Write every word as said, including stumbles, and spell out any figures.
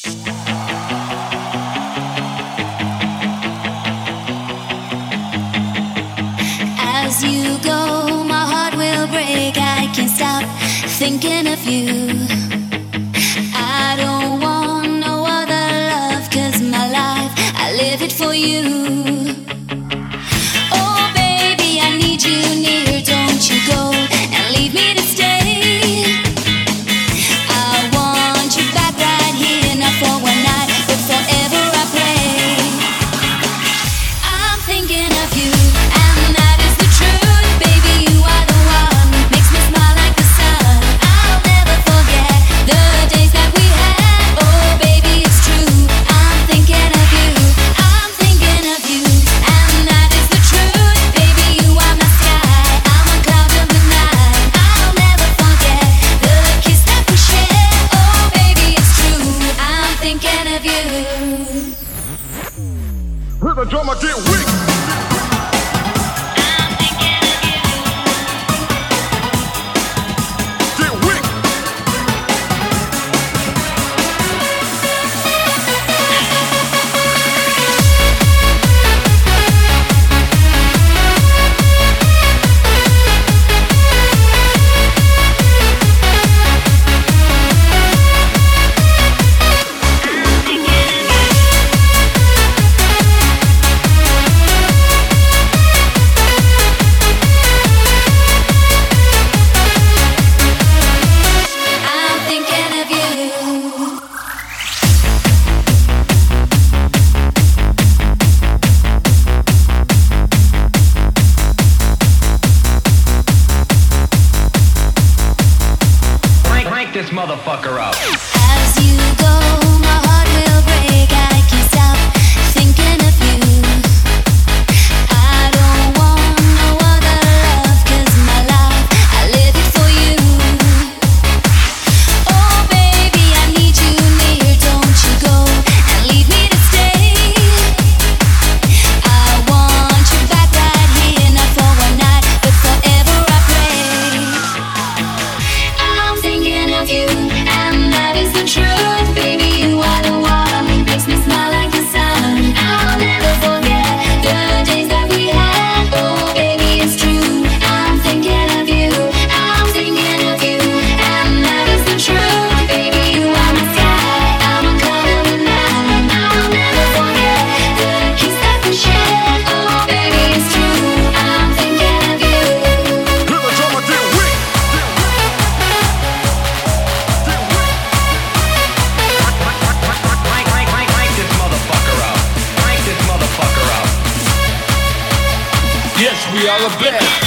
As you go, my heart will break. I can't stop thinking of you. I don't want no other love, 'cause my life, I live it for you. Oh baby, I need you near. Don't you go and leave me to stay. I want you back right here, not for one night, but forever I pray. I'm thinking of you, and that is the truth. Baby, you are the one, makes me smile like the sun. I'll never forget the days that we had. Oh baby, it's true. I'm thinking of you, I'm thinking of you, and that is the truth. Baby, you are my sky, I'm a cloud of the night. I'll never forget the kiss that we shared. Oh baby, it's true. I'm thinking of you. Hear the drummer get weak. Get weak. I'm thinking of you. Crank, crank this motherfucker up. As you go, my heart will break. I can't stop thinking of you. I don't want no other love, 'cause my life, I live it for you. Oh baby, I need you near. Don't you go and leave me to stay. I want you back right here, not for one night, but forever I pray. I'm thinking of you, and that is the truth. Baby, you are the one, makes me smile like the sun. I'll never forget the days that we had. Oh baby, it's true. I'm thinking of you, I'm thinking of you, and that is the truth. Baby, you are my sky, I'm a cloud of the night. I'll never forget the kiss that we shared. Oh baby, it's true. I'm thinking of you. Hear the drummer get weak. Crank, crank, crank, crank this motherfucker up. Crank this motherfucker up. Yes, we are the best.